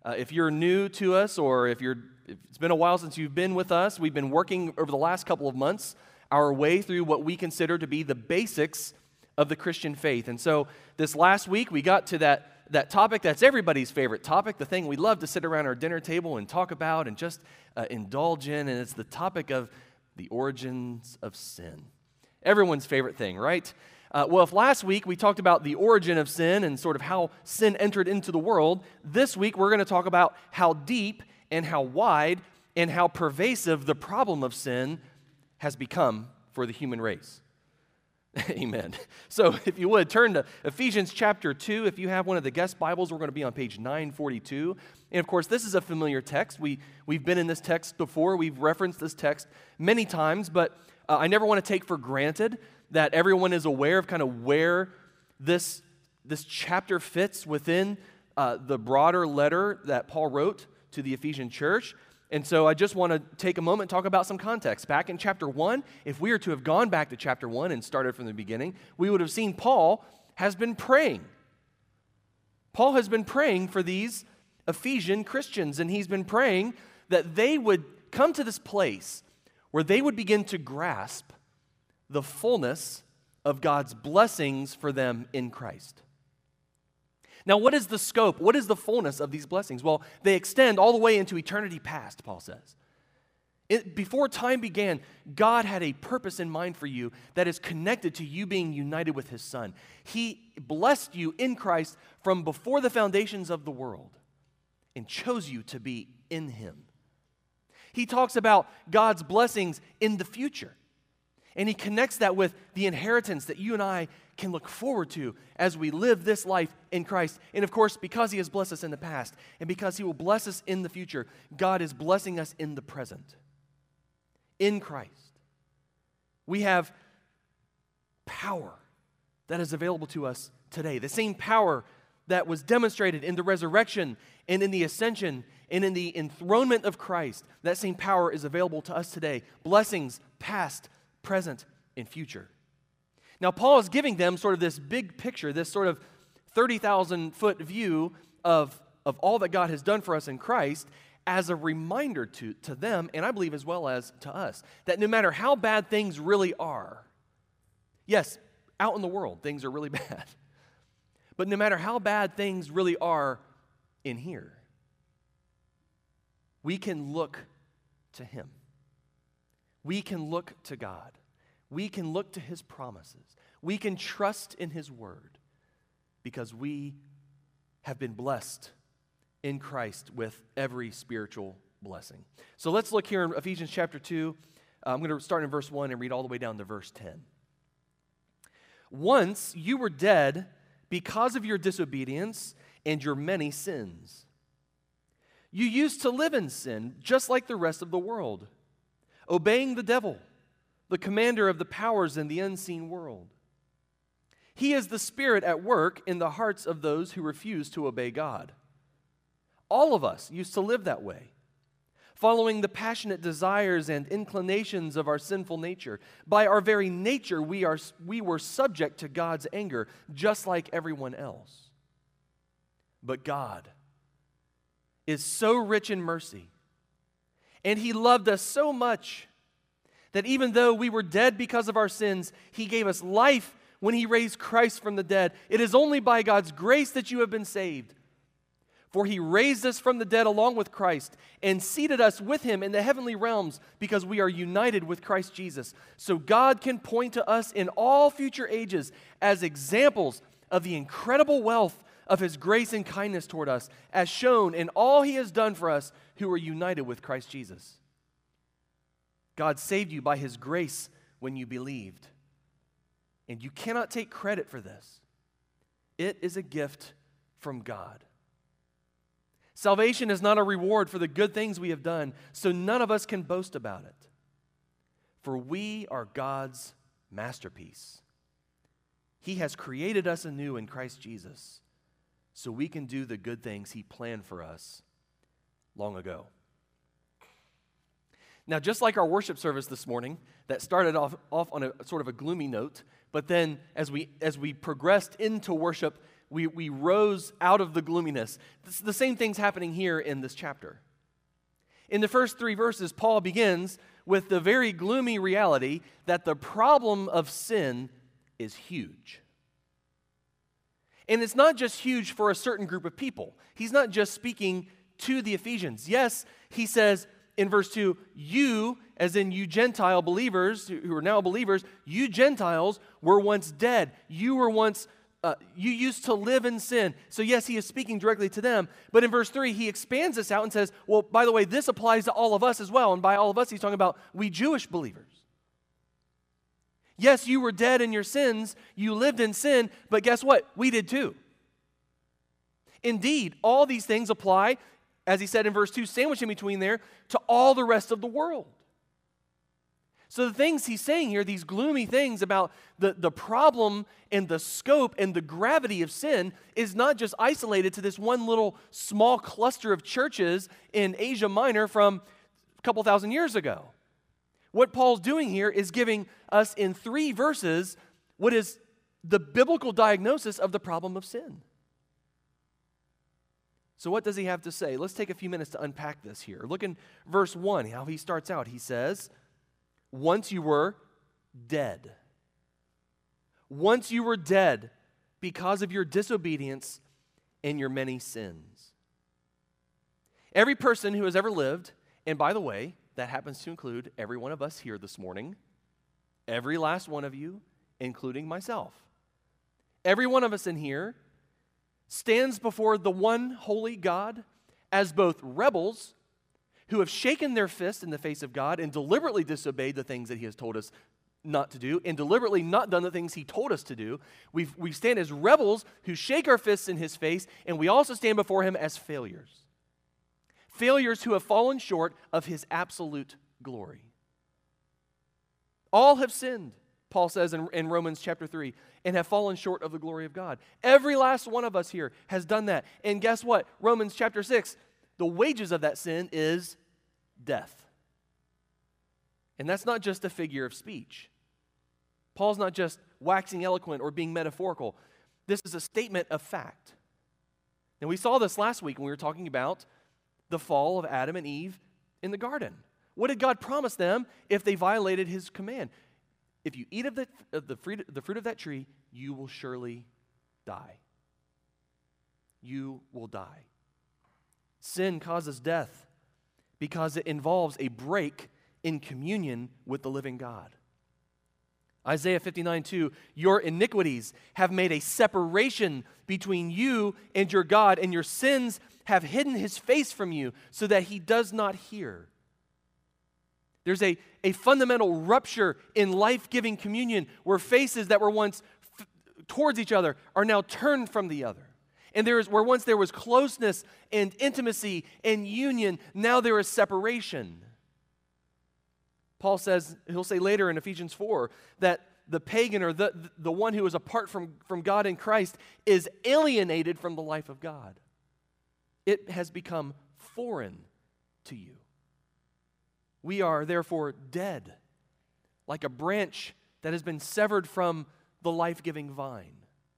If you're new to us, or if it's been a while since you've been with us, we've been working over the last couple of months our way through what we consider to be the basics of the Christian faith. And so this last week, we got to that topic that's everybody's favorite topic, the thing we love to sit around our dinner table and talk about and just indulge in, and it's the topic of the origins of sin. Everyone's favorite thing, right? Well, if last week we talked about the origin of sin and sort of how sin entered into the world, this week we're going to talk about how deep and how wide and how pervasive the problem of sin has become for the human race. Amen. So if you would, turn to Ephesians chapter 2. If you have one of the guest Bibles, we're going to be on page 942. And of course, this is a familiar text. We've been in this text before. We've referenced this text many times, but I never want to take for granted that everyone is aware of kind of where this chapter fits within the broader letter that Paul wrote to the Ephesian church. And so I just want to take a moment and talk about some context. Back in chapter 1, if we were to have gone back to chapter 1 and started from the beginning, we would have seen Paul has been praying. Paul has been praying for these Ephesian Christians, and he's been praying that they would come to this place where they would begin to grasp the fullness of God's blessings for them in Christ. Now, what is the scope? What is the fullness of these blessings? Well, they extend all the way into eternity past, Paul says. Before time began, God had a purpose in mind for you that is connected to you being united with His Son. He blessed you in Christ from before the foundations of the world and chose you to be in Him. He talks about God's blessings in the future. And he connects that with the inheritance that you and I can look forward to as we live this life in Christ. And of course, because he has blessed us in the past and because he will bless us in the future, God is blessing us in the present. In Christ, we have power that is available to us today. The same power that was demonstrated in the resurrection and in the ascension and in the enthronement of Christ. That same power is available to us today. Blessings past, present, and future. Now, Paul is giving them sort of this big picture, this sort of 30,000-foot view of all that God has done for us in Christ as a reminder to them, and I believe as well as to us, that no matter how bad things really are, yes, out in the world, things are really bad, but no matter how bad things really are in here, we can look to Him. We can look to God. We can look to His promises. We can trust in His word because we have been blessed in Christ with every spiritual blessing. So let's look here in Ephesians chapter 2. I'm going to start in verse 1 and read all the way down to verse 10. Once you were dead because of your disobedience and your many sins. You used to live in sin just like the rest of the world, obeying the devil, the commander of the powers in the unseen world. He is the spirit at work in the hearts of those who refuse to obey God. All of us used to live that way, following the passionate desires and inclinations of our sinful nature. By our very nature, we were subject to God's anger, just like everyone else. But God is so rich in mercy, and He loved us so much that even though we were dead because of our sins, He gave us life when He raised Christ from the dead. It is only by God's grace that you have been saved. For He raised us from the dead along with Christ and seated us with Him in the heavenly realms because we are united with Christ Jesus. So God can point to us in all future ages as examples of the incredible wealth of His grace and kindness toward us, as shown in all He has done for us who are united with Christ Jesus. God saved you by His grace when you believed. And you cannot take credit for this. It is a gift from God. Salvation is not a reward for the good things we have done, so none of us can boast about it. For we are God's masterpiece. He has created us anew in Christ Jesus, so we can do the good things He planned for us long ago. Now, just like our worship service this morning that started off on a sort of a gloomy note, but then as we progressed into worship, we rose out of the gloominess. The same thing's happening here in this chapter. In the first 3 verses, Paul begins with the very gloomy reality that the problem of sin is huge. And it's not just huge for a certain group of people. He's not just speaking to the Ephesians. Yes, he says in verse 2, you, as in you Gentile believers, who are now believers, you Gentiles were once dead. You were once, you used to live in sin. So yes, he is speaking directly to them. But in verse 3, he expands this out and says, well, by the way, this applies to all of us as well. And by all of us, he's talking about we Jewish believers. Yes, you were dead in your sins, you lived in sin, but guess what? We did too. Indeed, all these things apply, as he said in verse 2, sandwiched in between there, to all the rest of the world. So the things he's saying here, these gloomy things about the problem and the scope and the gravity of sin, is not just isolated to this one little small cluster of churches in Asia Minor from a couple thousand years ago. What Paul's doing here is giving us in 3 verses what is the biblical diagnosis of the problem of sin. So what does he have to say? Let's take a few minutes to unpack this here. Look in verse 1, how he starts out. He says, once you were dead. Once you were dead because of your disobedience and your many sins. Every person who has ever lived, and by the way, that happens to include every one of us here this morning, every last one of you, including myself. Every one of us in here stands before the one holy God as both rebels who have shaken their fist in the face of God and deliberately disobeyed the things that he has told us not to do and deliberately not done the things he told us to do. We stand as rebels who shake our fists in his face, and we also stand before him as failures. Failures who have fallen short of his absolute glory. All have sinned, Paul says in Romans chapter 3, and have fallen short of the glory of God. Every last one of us here has done that. And guess what? Romans chapter 6, the wages of that sin is death. And that's not just a figure of speech. Paul's not just waxing eloquent or being metaphorical. This is a statement of fact. And we saw this last week when we were talking about the fall of Adam and Eve in the garden. What did God promise them if they violated his command? If you eat of the fruit of that tree, you will surely die. You will die. Sin causes death because it involves a break in communion with the living God. Isaiah 59:2, your iniquities have made a separation between you and your God, and your sins have hidden his face from you so that he does not hear. There's a fundamental rupture in life-giving communion where faces that were once towards each other are now turned from the other. And where once there was closeness and intimacy and union, now there is separation. Paul says, he'll say later in Ephesians 4, that the pagan or the one who is apart from God in Christ is alienated from the life of God. It has become foreign to you. We are therefore dead, like a branch that has been severed from the life-giving vine.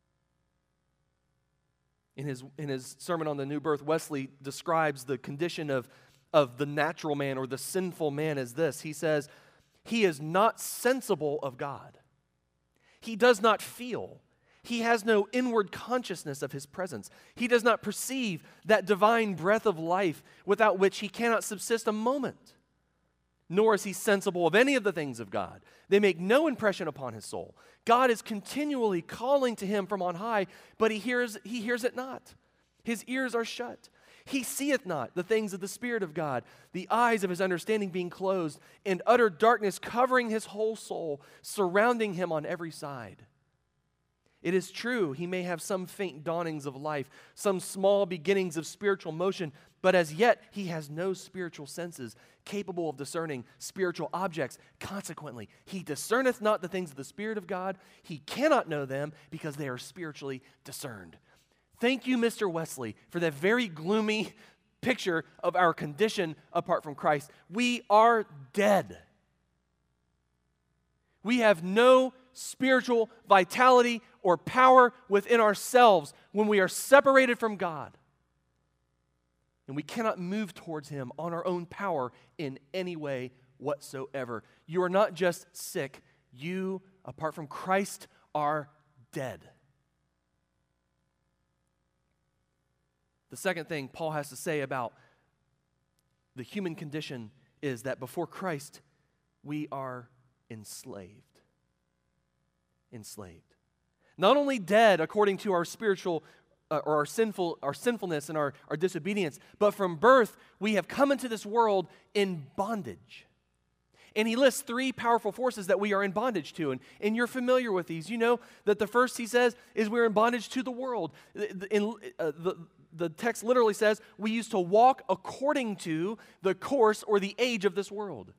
In his sermon on the new birth, Wesley describes the condition of the natural man or the sinful man as this. He says, he is not sensible of God. He does not feel. He has no inward consciousness of his presence. He does not perceive that divine breath of life without which he cannot subsist a moment. Nor is he sensible of any of the things of God. They make no impression upon his soul. God is continually calling to him from on high, but he hears it not. His ears are shut. He seeth not the things of the Spirit of God, the eyes of his understanding being closed, and utter darkness covering his whole soul, surrounding him on every side. It is true, he may have some faint dawnings of life, some small beginnings of spiritual motion, but as yet he has no spiritual senses capable of discerning spiritual objects. Consequently, he discerneth not the things of the Spirit of God. He cannot know them because they are spiritually discerned. Thank you, Mr. Wesley, for that very gloomy picture of our condition apart from Christ. We are dead. We have no spiritual vitality or power within ourselves when we are separated from God. And we cannot move towards Him on our own power in any way whatsoever. You are not just sick. You, apart from Christ, are dead. The second thing Paul has to say about the human condition is that before Christ, we are enslaved. Enslaved. Not only dead according to our spiritual or our sinfulness and our disobedience, but from birth we have come into this world in bondage. And he lists three powerful forces that we are in bondage to. And you're familiar with these. You know that the first, he says, is we're in bondage to the world. The text literally says we used to walk according to the course or the age of this world.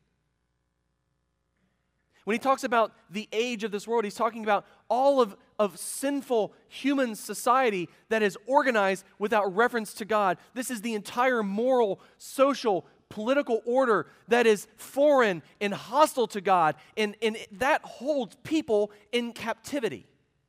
When he talks about the age of this world, he's talking about all of sinful human society that is organized without reference to God. This is the entire moral, social, political order that is foreign and hostile to God, and that holds people in captivity.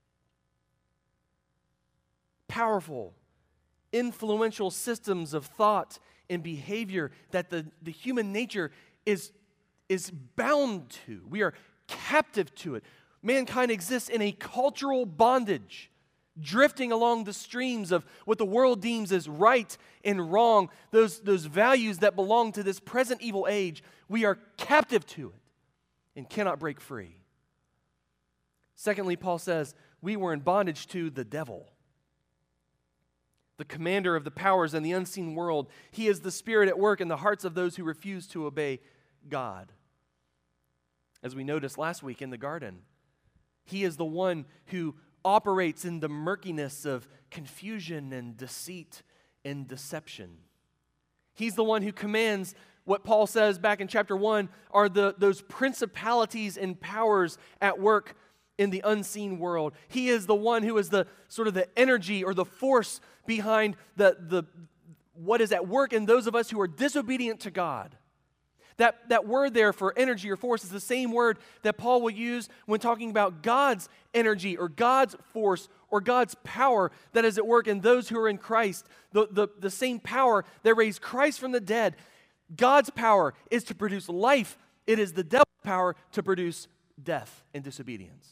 Powerful, influential systems of thought and behavior that the human nature is bound to. We are captive to it. Mankind exists in a cultural bondage, drifting along the streams of what the world deems as right and wrong, those values that belong to this present evil age. We are captive to it and cannot break free. Secondly, Paul says, we were in bondage to the devil, the commander of the powers in the unseen world. He is the spirit at work in the hearts of those who refuse to obey God. As we noticed last week in the garden, he is the one who operates in the murkiness of confusion and deceit and deception. He's the one who commands what Paul says back in chapter 1 are those principalities and powers at work in the unseen world. He is the one who is the sort of the energy or the force behind the what is at work in those of us who are disobedient to God. That word there for energy or force is the same word that Paul will use when talking about God's energy or God's force or God's power that is at work in those who are in Christ. The same power that raised Christ from the dead. God's power is to produce life. It is the devil's power to produce death and disobedience.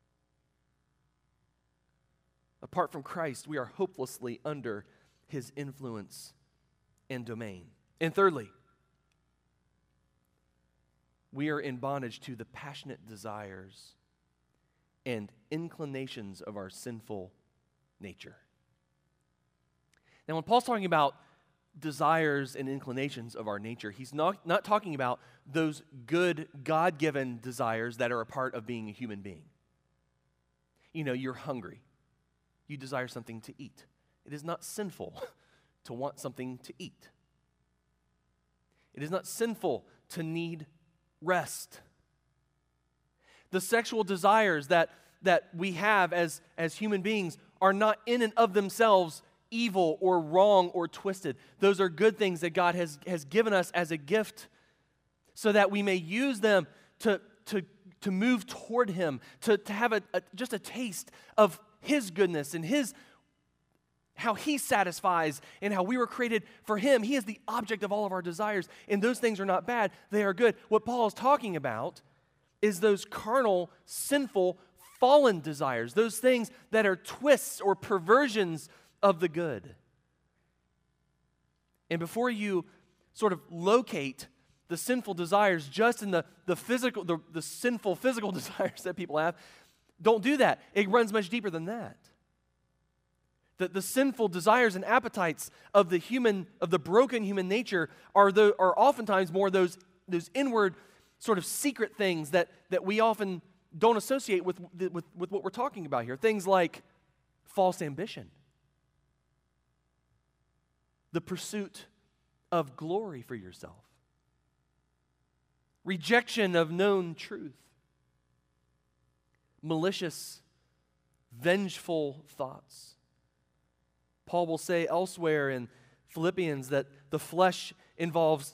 Apart from Christ, we are hopelessly under his influence and domain. And thirdly, we are in bondage to the passionate desires and inclinations of our sinful nature. Now, when Paul's talking about desires and inclinations of our nature, he's not talking about those good, God-given desires that are a part of being a human being. You know, you're hungry. You desire something to eat. It is not sinful to want something to eat. It is not sinful to need rest. The sexual desires that we have as human beings are not in and of themselves evil or wrong or twisted. Those are good things that God has given us as a gift so that we may use them to move toward Him, to have just a taste of His goodness and how He satisfies and how we were created for Him. He is the object of all of our desires, and those things are not bad. They are good. What Paul is talking about is those carnal, sinful, fallen desires, those things that are twists or perversions of the good. And before you sort of locate the sinful desires just in the sinful physical desires that people have, don't do that. It runs much deeper than that. The sinful desires and appetites of the broken human nature are oftentimes more those inward sort of secret things that we often don't associate with what we're talking about here. Things like false ambition, the pursuit of glory for yourself, rejection of known truth, malicious, vengeful thoughts. Paul will say elsewhere in Philippians that the flesh involves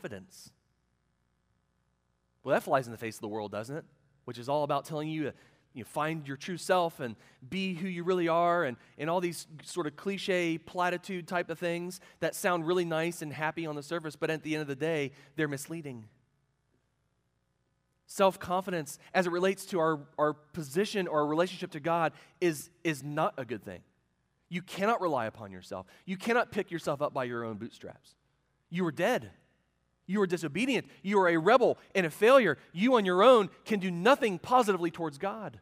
self-confidence. Well, that flies in the face of the world, doesn't it? Which is all about telling you find your true self and be who you really are, and all these sort of cliche platitude type of things that sound really nice and happy on the surface, but at the end of the day, they're misleading. Self-confidence as it relates to our position or our relationship to God is not a good thing. You cannot rely upon yourself. You cannot pick yourself up by your own bootstraps. You are dead. You are disobedient. You are a rebel and a failure. You on your own can do nothing positively towards God.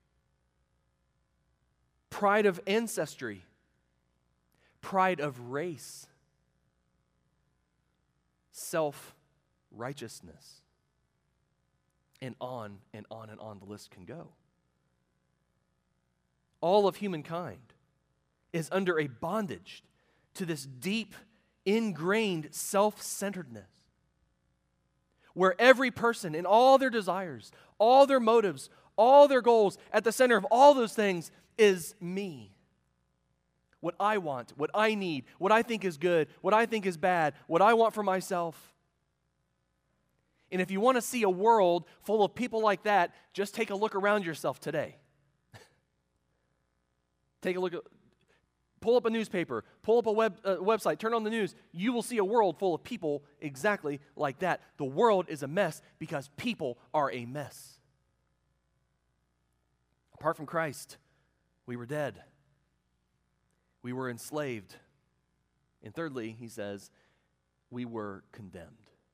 Pride of ancestry. Pride of race. Self-righteousness. And on and on and on the list can go. All of humankind is under a bondage to this deep, ingrained self-centeredness, where every person in all their desires, all their motives, all their goals, at the center of all those things is me. What I want, what I need, what I think is good, what I think is bad, what I want for myself. And if you want to see a world full of people like that, just take a look around yourself today. Take a look at, pull up a newspaper, pull up a website, turn on the news. You will see a world full of people exactly like that. The world is a mess because people are a mess. Apart from Christ, we were dead. We were enslaved. And thirdly, he says, we were condemned.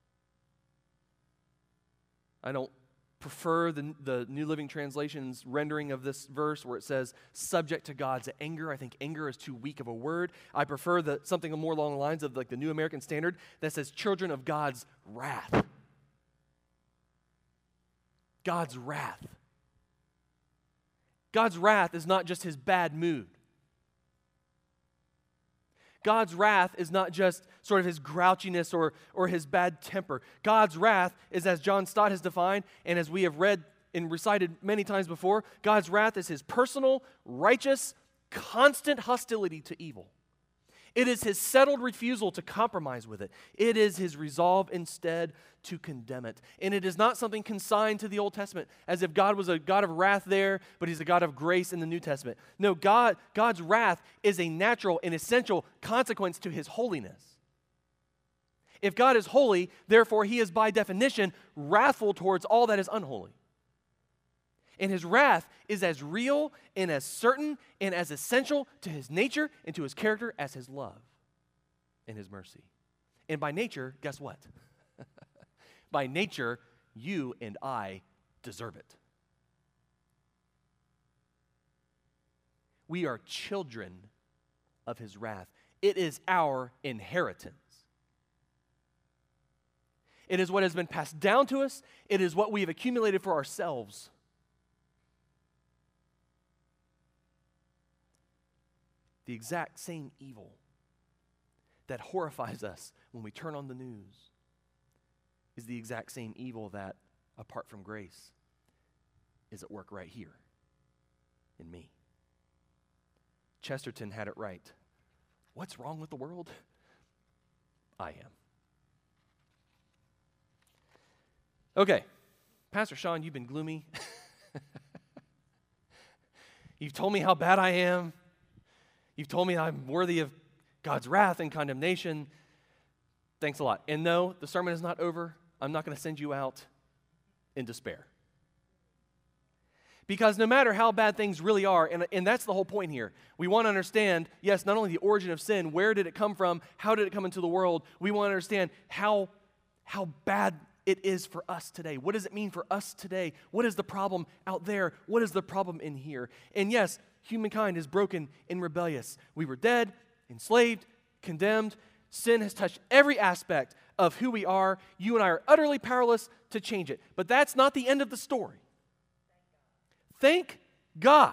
I don't prefer the New Living Translation's rendering of this verse where it says subject to God's anger. I think anger is too weak of a word. I prefer something more along the lines of like the New American Standard that says children of God's wrath. God's wrath. God's wrath is not just his bad mood. God's wrath is not just sort of his grouchiness or his bad temper. God's wrath is, as John Stott has defined, and as we have read and recited many times before, God's wrath is his personal, righteous, constant hostility to evil. It is his settled refusal to compromise with it. It is his resolve instead to condemn it. And it is not something consigned to the Old Testament, as if God was a God of wrath there, but he's a God of grace in the New Testament. No, God's wrath is a natural and essential consequence to his holiness. If God is holy, therefore he is by definition wrathful towards all that is unholy. And his wrath is as real and as certain and as essential to his nature and to his character as his love and his mercy. And by nature, guess what? By nature, you and I deserve it. We are children of his wrath. It is our inheritance. It is what has been passed down to us. It is what we have accumulated for ourselves. The exact same evil that horrifies us when we turn on the news is the exact same evil that, apart from grace, is at work right here in me. Chesterton had it right. What's wrong with the world? I am. Okay, Pastor Sean, you've been gloomy. You've told me how bad I am. You've told me I'm worthy of God's wrath and condemnation. Thanks a lot. And no, the sermon is not over. I'm not going to send you out in despair. Because no matter how bad things really are, and that's the whole point here, we want to understand, yes, not only the origin of sin, where did it come from, how did it come into the world, we want to understand how bad it is for us today. What does it mean for us today? What is the problem out there? What is the problem in here? And yes, humankind is broken and rebellious. We were dead, enslaved, condemned. Sin has touched every aspect of who we are. You and I are utterly powerless to change it. But that's not the end of the story. Thank God.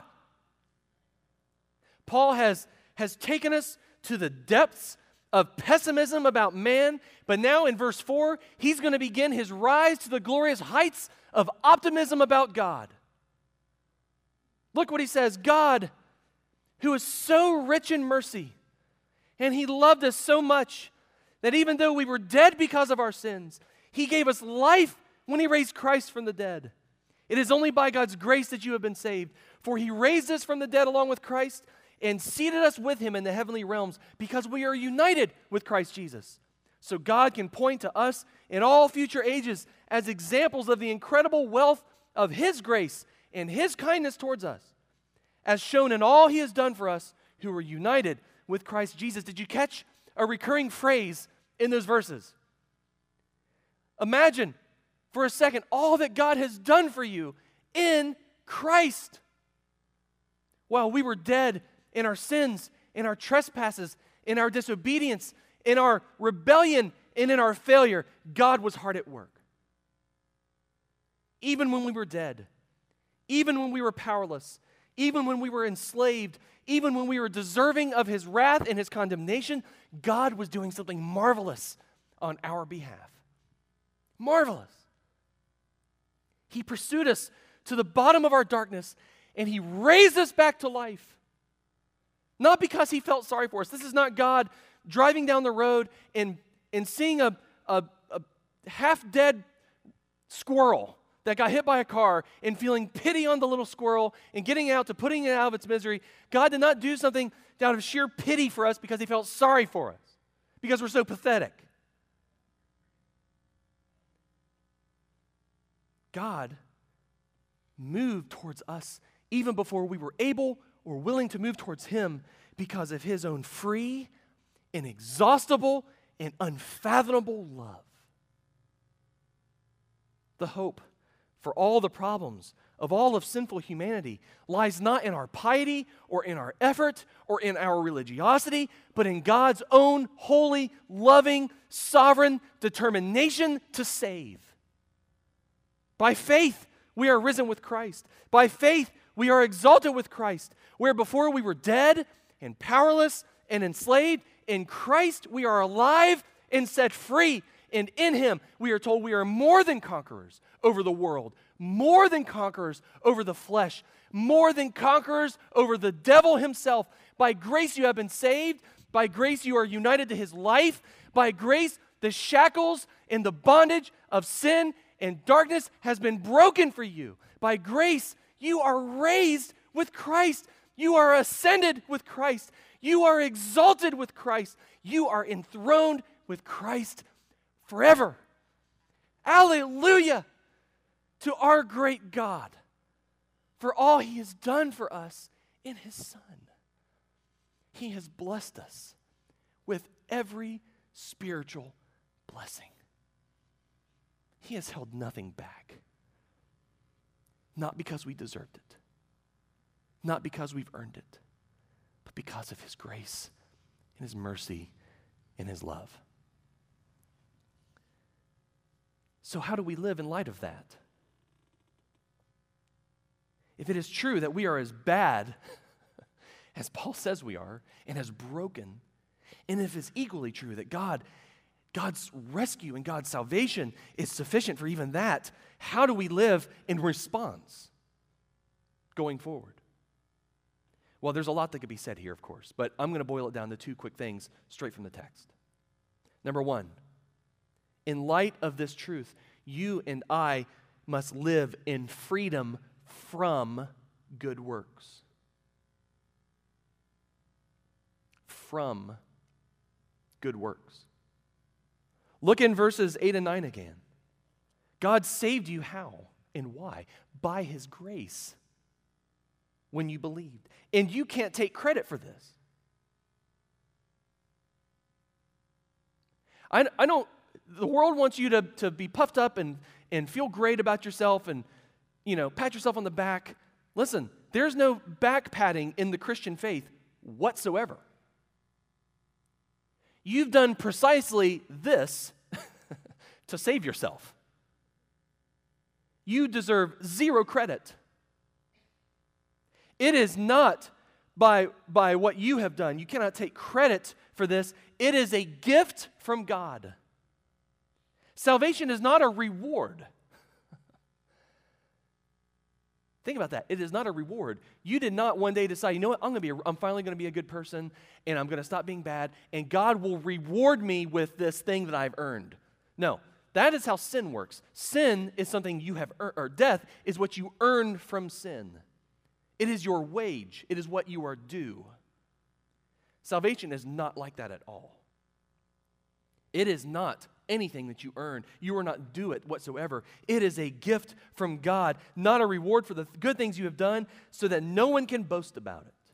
Paul has taken us to the depths of pessimism about man, but now in verse 4, he's going to begin his rise to the glorious heights of optimism about God. Look what he says, God, who is so rich in mercy, and he loved us so much that even though we were dead because of our sins, he gave us life when he raised Christ from the dead. It is only by God's grace that you have been saved. For he raised us from the dead along with Christ and seated us with him in the heavenly realms because we are united with Christ Jesus. So God can point to us in all future ages as examples of the incredible wealth of his grace and his kindness towards us, as shown in all he has done for us who are united with Christ Jesus. Did you catch a recurring phrase in those verses? Imagine for a second all that God has done for you in Christ. While we were dead in our sins, in our trespasses, in our disobedience, in our rebellion, and in our failure, God was hard at work. Even when we were dead, even when we were powerless, even when we were enslaved, even when we were deserving of his wrath and his condemnation, God was doing something marvelous on our behalf. Marvelous. He pursued us to the bottom of our darkness, and he raised us back to life. Not because he felt sorry for us. This is not God driving down the road and seeing a half-dead squirrel that got hit by a car and feeling pity on the little squirrel and getting out to putting it out of its misery. God did not do something out of sheer pity for us because he felt sorry for us, because we're so pathetic. God moved towards us even before we were able or willing to move towards him because of his own free, inexhaustible, and unfathomable love. The hope for all the problems of all of sinful humanity lies not in our piety or in our effort or in our religiosity, but in God's own holy, loving, sovereign determination to save. By faith, we are risen with Christ. By faith, we are exalted with Christ. Where before we were dead and powerless and enslaved, in Christ we are alive and set free. And in him, we are told we are more than conquerors over the world, more than conquerors over the flesh, more than conquerors over the devil himself. By grace you have been saved. By grace you are united to his life. By grace the shackles and the bondage of sin and darkness has been broken for you. By grace you are raised with Christ. You are ascended with Christ. You are exalted with Christ. You are enthroned with Christ forever. Alleluia to our great God for all he has done for us in his Son. He has blessed us with every spiritual blessing. He has held nothing back. Not because we deserved it. Not because we've earned it. But because of his grace and his mercy and his love. So how do we live in light of that? If it is true that we are as bad as Paul says we are, and as broken, and if it's equally true that God's rescue and God's salvation is sufficient for even that, how do we live in response going forward? Well, there's a lot that could be said here, of course, but I'm going to boil it down to two quick things straight from the text. Number one, in light of this truth, you and I must live in freedom from good works. From good works. Look in verses 8 and 9 again. God saved you how and why? By his grace when you believed. And you can't take credit for this. I don't, the world wants you to be puffed up and feel great about yourself and, pat yourself on the back. Listen, there's no back patting in the Christian faith whatsoever. You've done precisely this to save yourself. You deserve zero credit. It is not by what you have done. You cannot take credit for this. It is a gift from God. Salvation is not a reward. Think about that. It is not a reward. You did not one day decide, you know what, I'm finally going to be a good person, and I'm going to stop being bad, and God will reward me with this thing that I've earned. No, that is how sin works. Sin is something you have earned, or death is what you earn from sin. It is your wage. It is what you are due. Salvation is not like that at all. It is not anything that you earn. You are not due it whatsoever. It is a gift from God, not a reward for the good things you have done, so that no one can boast about it.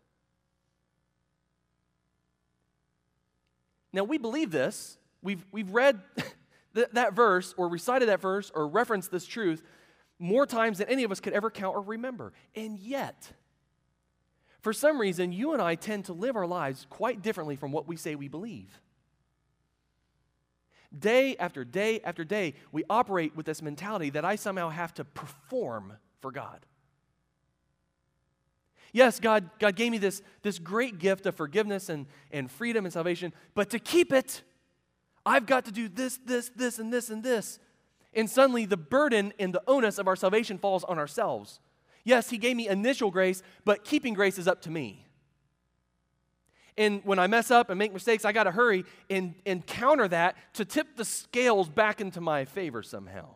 Now, we believe this. We've read that verse, or recited that verse, or referenced this truth more times than any of us could ever count or remember. And yet, for some reason, you and I tend to live our lives quite differently from what we say we believe. Day after day after day, we operate with this mentality that I somehow have to perform for God. Yes, God gave me this great gift of forgiveness and freedom and salvation, but to keep it, I've got to do this, and this, and this. And suddenly the burden and the onus of our salvation falls on ourselves. Yes, He gave me initial grace, but keeping grace is up to me. And when I mess up and make mistakes, I got to hurry and counter that to tip the scales back into my favor somehow.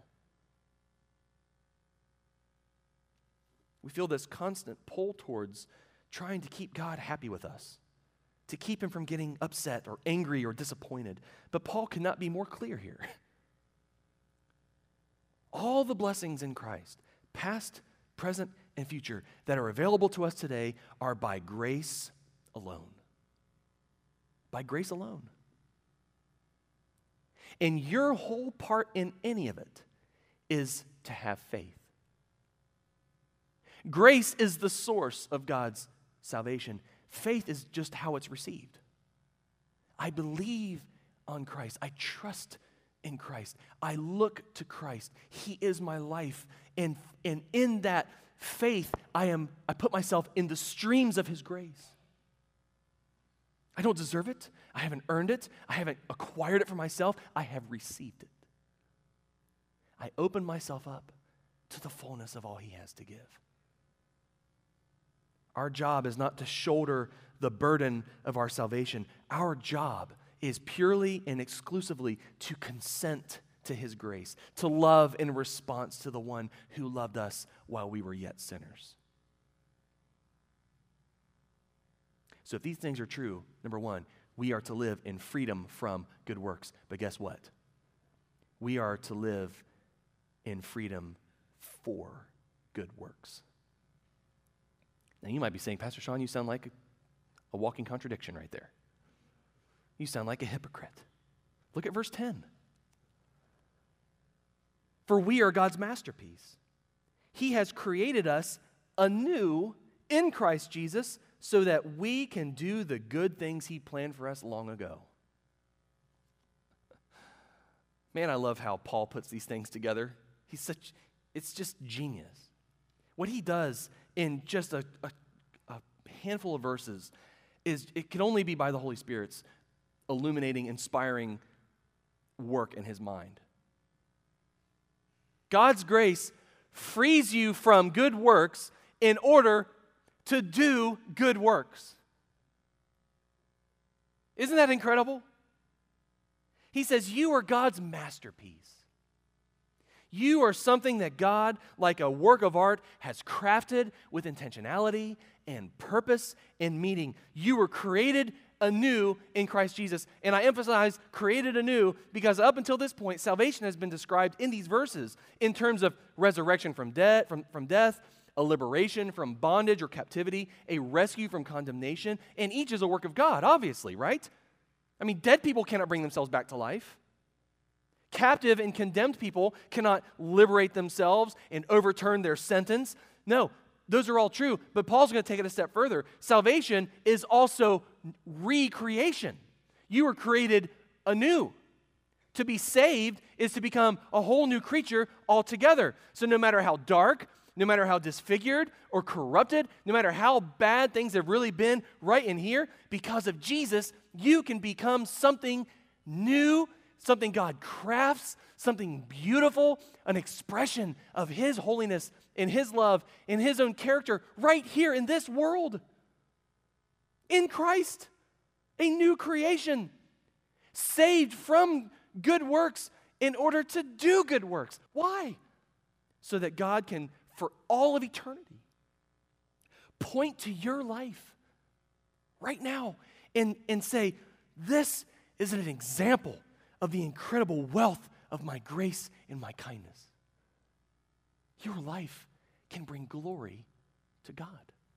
We feel this constant pull towards trying to keep God happy with us, to keep Him from getting upset or angry or disappointed. But Paul could not be more clear here. All the blessings in Christ, past, present, and future, that are available to us today are by grace alone. By grace alone. And your whole part in any of it is to have faith. Grace is the source of God's salvation. Faith is just how it's received. I believe on Christ. I trust in Christ. I look to Christ. He is my life. And in that faith, I put myself in the streams of His grace. I don't deserve it. I haven't earned it. I haven't acquired it for myself. I have received it. I open myself up to the fullness of all He has to give. Our job is not to shoulder the burden of our salvation. Our job is purely and exclusively to consent to His grace, to love in response to the one who loved us while we were yet sinners. So if these things are true, number one, we are to live in freedom from good works. But guess what? We are to live in freedom for good works. Now you might be saying, Pastor Sean, you sound like a walking contradiction right there. You sound like a hypocrite. Look at verse 10. For we are God's masterpiece. He has created us anew in Christ Jesus so that we can do the good things He planned for us long ago. Man, I love how Paul puts these things together. It's just genius. What he does in just a handful of verses is, it can only be by the Holy Spirit's illuminating, inspiring work in his mind. God's grace frees you from good works in order to do good works. Isn't that incredible? He says, you are God's masterpiece. You are something that God, like a work of art, has crafted with intentionality and purpose and meaning. You were created anew in Christ Jesus. And I emphasize created anew because up until this point, salvation has been described in these verses in terms of resurrection from death, a liberation from bondage or captivity, a rescue from condemnation, and each is a work of God, obviously, right? I mean, dead people cannot bring themselves back to life. Captive and condemned people cannot liberate themselves and overturn their sentence. No, those are all true, but Paul's going to take it a step further. Salvation is also recreation. You were created anew. To be saved is to become a whole new creature altogether. So no matter how dark, no matter how disfigured or corrupted, no matter how bad things have really been right in here, because of Jesus, you can become something new, something God crafts, something beautiful, an expression of His holiness and His love and His own character right here in this world. In Christ, a new creation, saved from good works in order to do good works. Why? So that God can, for all of eternity, point to your life right now and say, this is an example of the incredible wealth of my grace and my kindness. Your life can bring glory to God.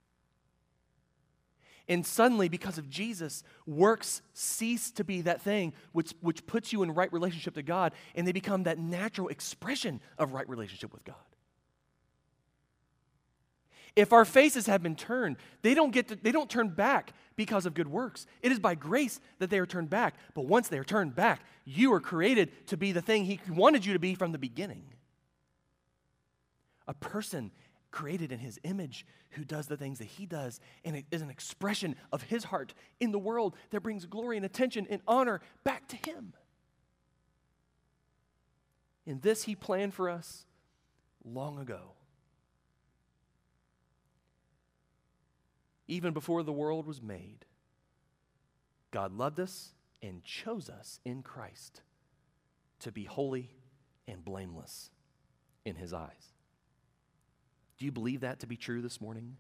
And suddenly, because of Jesus, works cease to be that thing which puts you in right relationship to God, and they become that natural expression of right relationship with God. If our faces have been turned, they don't turn back because of good works. It is by grace that they are turned back. But once they are turned back, you are created to be the thing He wanted you to be from the beginning. A person created in His image who does the things that He does, and it is an expression of His heart in the world that brings glory and attention and honor back to Him. And this He planned for us long ago. Even before the world was made, God loved us and chose us in Christ to be holy and blameless in His eyes. Do you believe that to be true this morning?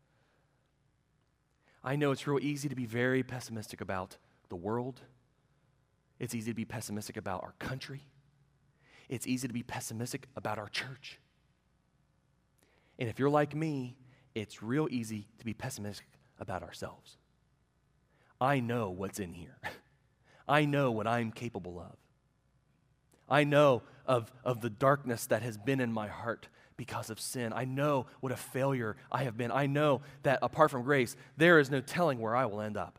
I know it's real easy to be very pessimistic about the world. It's easy to be pessimistic about our country. It's easy to be pessimistic about our church. And if you're like me, it's real easy to be pessimistic about ourselves. I know what's in here. I know what I'm capable of. I know of the darkness that has been in my heart because of sin. I know what a failure I have been. I know that apart from grace, there is no telling where I will end up.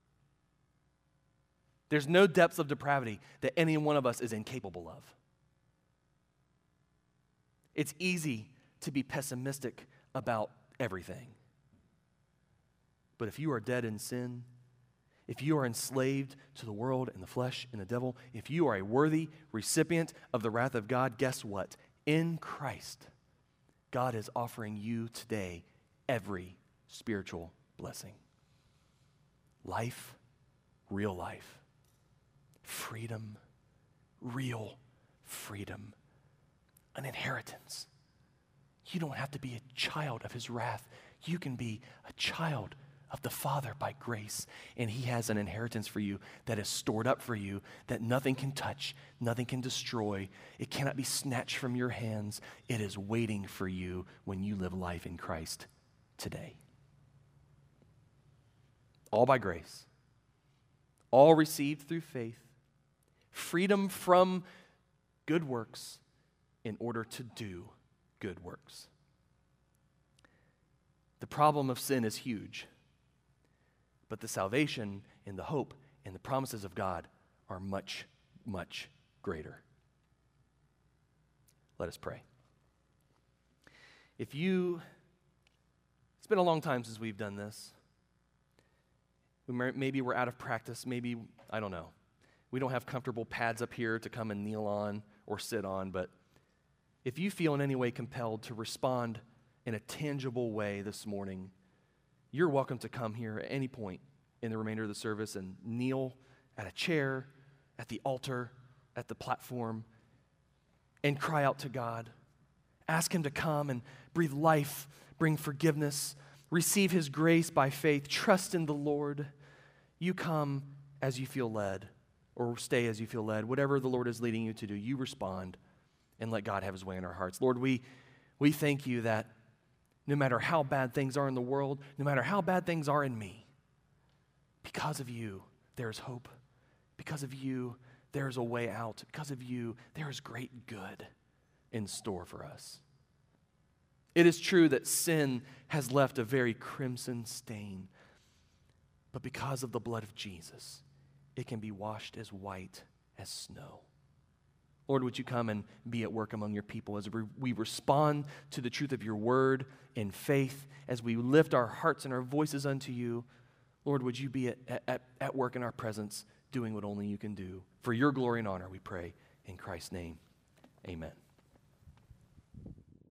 There's no depths of depravity that any one of us is incapable of. It's easy to be pessimistic about everything. But if you are dead in sin, if you are enslaved to the world and the flesh and the devil, if you are a worthy recipient of the wrath of God, guess what? In Christ, God is offering you today every spiritual blessing. Life, real life. Freedom, real freedom. An inheritance. You don't have to be a child of His wrath. You can be a child of the Father by grace. And He has an inheritance for you that is stored up for you that nothing can touch, nothing can destroy. It cannot be snatched from your hands. It is waiting for you when you live life in Christ today. All by grace. All received through faith. Freedom from good works in order to do good works. The problem of sin is huge, but the salvation and the hope and the promises of God are much, much greater. Let us pray. It's been a long time since we've done this. Maybe we're out of practice. Maybe, I don't know. We don't have comfortable pads up here to come and kneel on or sit on, but if you feel in any way compelled to respond in a tangible way this morning, you're welcome to come here at any point in the remainder of the service and kneel at a chair, at the altar, at the platform, and cry out to God. Ask Him to come and breathe life, bring forgiveness, receive His grace by faith, trust in the Lord. You come as you feel led, or stay as you feel led. Whatever the Lord is leading you to do, you respond and let God have His way in our hearts. Lord, we thank You that no matter how bad things are in the world, no matter how bad things are in me, because of You, there is hope. Because of You, there is a way out. Because of You, there is great good in store for us. It is true that sin has left a very crimson stain, but because of the blood of Jesus, it can be washed as white as snow. Lord, would You come and be at work among Your people as we respond to the truth of Your word in faith, as we lift our hearts and our voices unto You. Lord, would You be at work in our presence, doing what only You can do. For Your glory and honor, we pray in Christ's name, amen.